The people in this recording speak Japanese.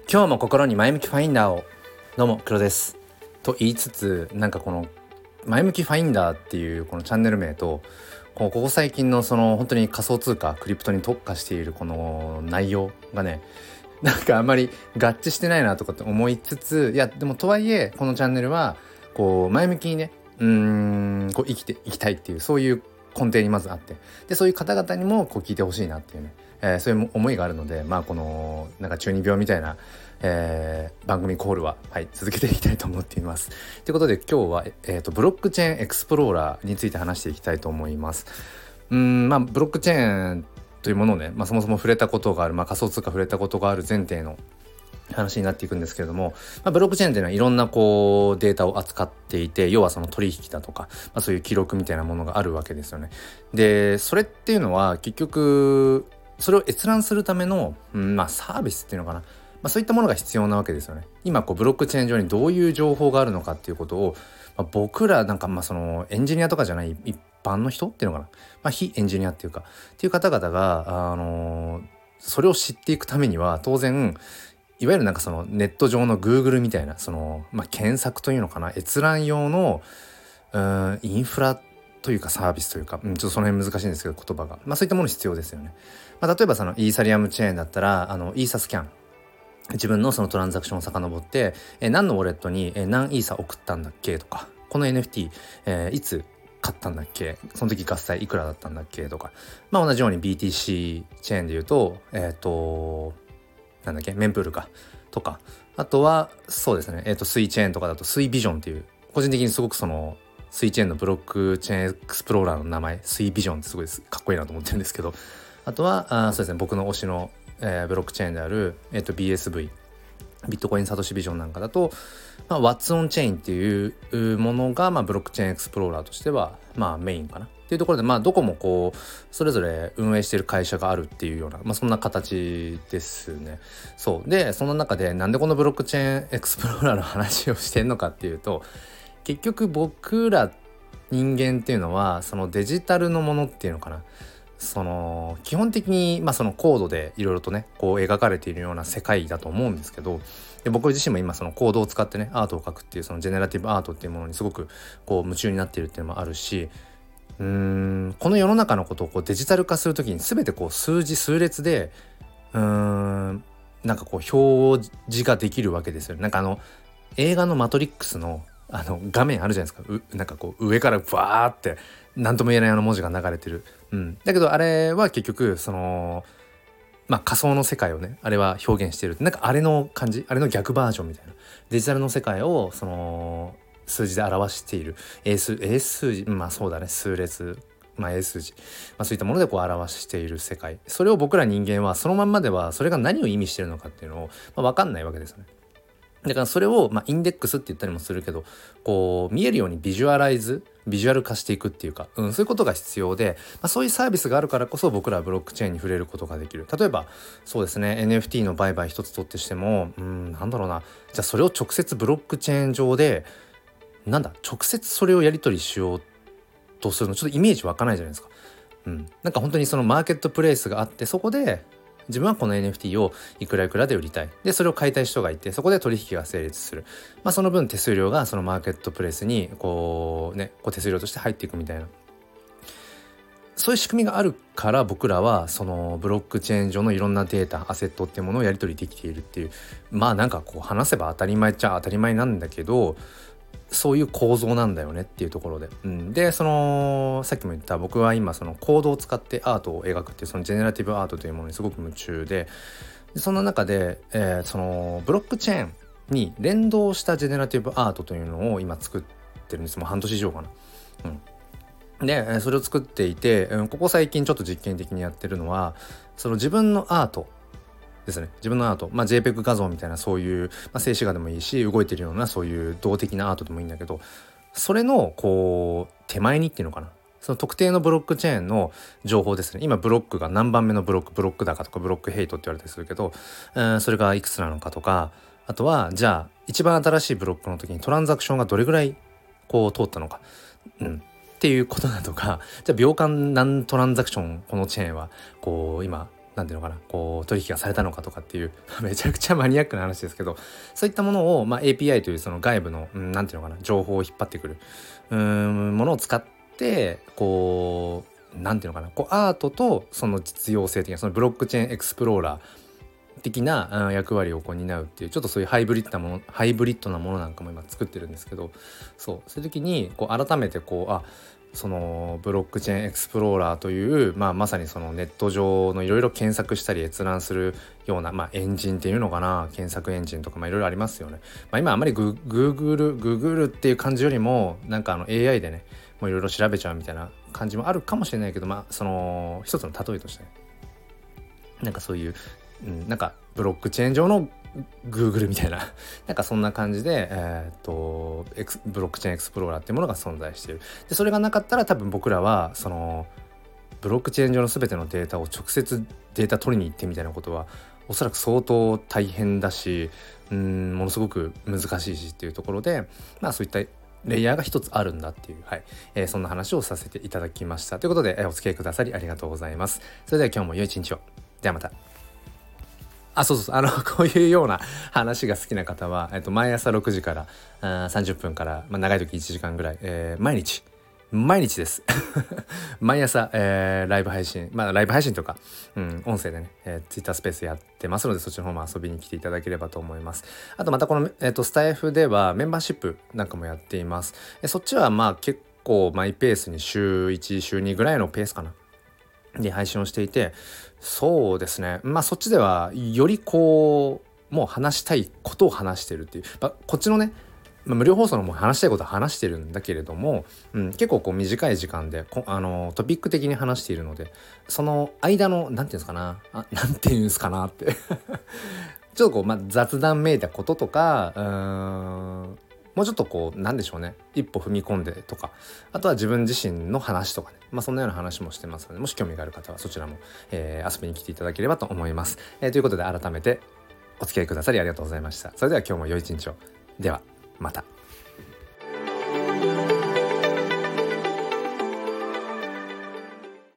今日も心に前向きファインダーを。どうも黒ですと言いつつ、なんかこの前向きファインダーっていうこのチャンネル名とここ最近のその本当に仮想通貨クリプトに特化しているこの内容がね、なんかあんまり合致してないなとかって思いつつ、いやでもとはいえこのチャンネルはこう前向きにねこう生きていきたいっていう、そういう根底にまずあって、でそういう方々にもこう聞いてほしいなっていうね、そういう思いがあるので、このなんか中二病みたいな、番組コールは、続けていきたいと思っています。ということで今日は、ブロックチェーンエクスプローラーについて話していきたいと思います。ブロックチェーンというものをね、そもそも触れたことがある、仮想通貨触れたことがある前提の話になっていくんですけれども、ブロックチェーンというのはいろんなこうデータを扱っていて、要はその取引だとか、そういう記録みたいなものがあるわけですよね。でそれっていうのは結局それを閲覧するための、サービスっていうのかな、そういったものが必要なわけですよね。今こうブロックチェーン上にどういう情報があるのかっていうことを、僕らなんかそのエンジニアとかじゃない一般の人っていうのかな、非エンジニアっていうかっていう方々が、それを知っていくためには当然いわゆるなんかそのネット上の Google みたいなその、検索というのかな、閲覧用のインフラというかサービスというか、ちょっとその辺難しいんですけど言葉が、そういったもの必要ですよね。例えばそのイーサリアムチェーンだったらイーサスキャン、自分のそのトランザクションを遡って、何のウォレットに、何イーサ送ったんだっけとか、この NFT、いつ買ったんだっけ、その時合済いくらだったんだっけとか、同じように BTC チェーンでいうとなんだっけ、メンプールかとか、あとはそうですね、スイチェーンとかだとスイビジョンっていう、個人的にすごくそのスイチェーンのブロックチェーンエクスプローラーの名前スイビジョンってすごいかっこいいなと思ってるんですけど、あとはそうですね、僕の推しの、ブロックチェーンである、BSV ビットコインサトシビジョンなんかだと、What's on Chain っていうものが、ブロックチェーンエクスプローラーとしてはメインかなっていうところで、どこもこうそれぞれ運営している会社があるっていうような、そんな形ですね。そうで、その中でなんでこのブロックチェーンエクスプローラーの話をしてんのかっていうと、結局僕ら人間っていうのはそのデジタルのものっていうのかな、その基本的にそのコードでいろいろとねこう描かれているような世界だと思うんですけど、で僕自身も今そのコードを使ってねアートを描くっていうそのジェネラティブアートっていうものにすごくこう夢中になっているっていうのもあるし、この世の中のことをこうデジタル化するときに全てこう数字数列でなんかこう表示ができるわけですよね。なんか映画のマトリックスの画面あるじゃないですか。なんかこう上からバーって何とも言えない文字が流れてる、だけどあれは結局その仮想の世界をねあれは表現してる、なんかあれの感じ、あれの逆バージョンみたいな、デジタルの世界をその数字で表している英数字、そうだね、数列、英数字、そういったものでこう表している世界、それを僕ら人間はそのまんまではそれが何を意味してるのかっていうのを、分かんないわけですよね。だからそれをインデックスって言ったりもするけど、こう見えるようにビジュアル化していくっていうか、そういうことが必要で、そういうサービスがあるからこそ僕らはブロックチェーンに触れることができる。例えばそうですね、 NFT の売買一つ取ってしてもなんだろうな、じゃあそれを直接ブロックチェーン上で直接それをやり取りしようとするのちょっとイメージ湧かないじゃないですか。なんか本当にそのマーケットプレイスがあって、そこで自分はこの NFT をいくらいくらで売りたい、でそれを買いたい人がいて、そこで取引が成立する、その分手数料がそのマーケットプレイスにこう手数料として入っていくみたいな、そういう仕組みがあるから僕らはそのブロックチェーン上のいろんなデータアセットっていうものをやり取りできているっていう、なんかこう話せば当たり前っちゃ当たり前なんだけど、そういう構造なんだよねっていうところで、でそのさっきも言った僕は今そのコードを使ってアートを描くっていうそのジェネラティブアートというものにすごく夢中で、そんな中で、そのブロックチェーンに連動したジェネラティブアートというのを今作ってるんです。もう半年以上かな。でそれを作っていて、ここ最近ちょっと実験的にやってるのは、その自分のアートですね、自分のアート、JPEG 画像みたいなそういう、静止画でもいいし動いてるようなそういう動的なアートでもいいんだけど、それのこう手前にっていうのかな、その特定のブロックチェーンの情報ですね。今ブロックが何番目のブロック高とかブロックヘイトって言われたりするけど、それがいくつなのかとか、あとはじゃあ一番新しいブロックの時にトランザクションがどれぐらいこう通ったのか、っていうことだとか、じゃあ秒間何トランザクションこのチェーンはこう今なんていうのかな、こう取引がされたのかとかっていうめちゃくちゃマニアックな話ですけど、そういったものを、API というその外部の、なんていうのかな、情報を引っ張ってくるものを使って、こうなんていうのかな、こうアートとその実用性的なそのブロックチェーンエクスプローラー的な役割をこう担うっていう、ちょっとそういうハイブリッドなものなんかも今作ってるんですけど、そういう時にこう改めてこうそのブロックチェーンエクスプローラーという、まさにそのネット上のいろいろ検索したり閲覧するような、エンジンっていうのかな、検索エンジンとかいろいろありますよね。今あまりグーグルっていう感じよりもなんかAI でねもういろいろ調べちゃうみたいな感じもあるかもしれないけど、その一つの例えとしてね、なんかそういうなんかブロックチェーン上の Google みたいななんかそんな感じで、ブロックチェーンエクスプローラーっていうものが存在している。でそれがなかったら多分僕らはそのブロックチェーン上の全てのデータを直接データ取りに行ってみたいなことはおそらく相当大変だし、ものすごく難しいしっていうところで、そういったレイヤーが一つあるんだっていう、そんな話をさせていただきました。ということで、お付き合いくださりありがとうございます。それでは今日も良い一日を。ではまた。そうこういうような話が好きな方は、毎朝6時から30分から、長い時1時間ぐらい、毎日です毎朝、ライブ配信ライブ配信とか、音声でね、Twitter スペースやってますので、そっちの方も遊びに来ていただければと思います。あとまたこの、スタイフではメンバーシップなんかもやっています。そっちは結構マイペースに週1週2ぐらいのペースかなで配信をしていて、そうですね、そっちではよりこうもう話したいことを話してるっていう、こっちのね、無料放送のも話したいことは話してるんだけれども、結構こう短い時間でトピック的に話しているので、その間のなんていうんですかなってちょっとこう、雑談めいたこととかもうちょっとこうなんでしょうね、一歩踏み込んでとか、あとは自分自身の話とかね、そんなような話もしてますので、もし興味がある方はそちらも、遊びに来ていただければと思います。ということで改めてお付き合いくださりありがとうございました。それでは今日も良い一日を。ではまた。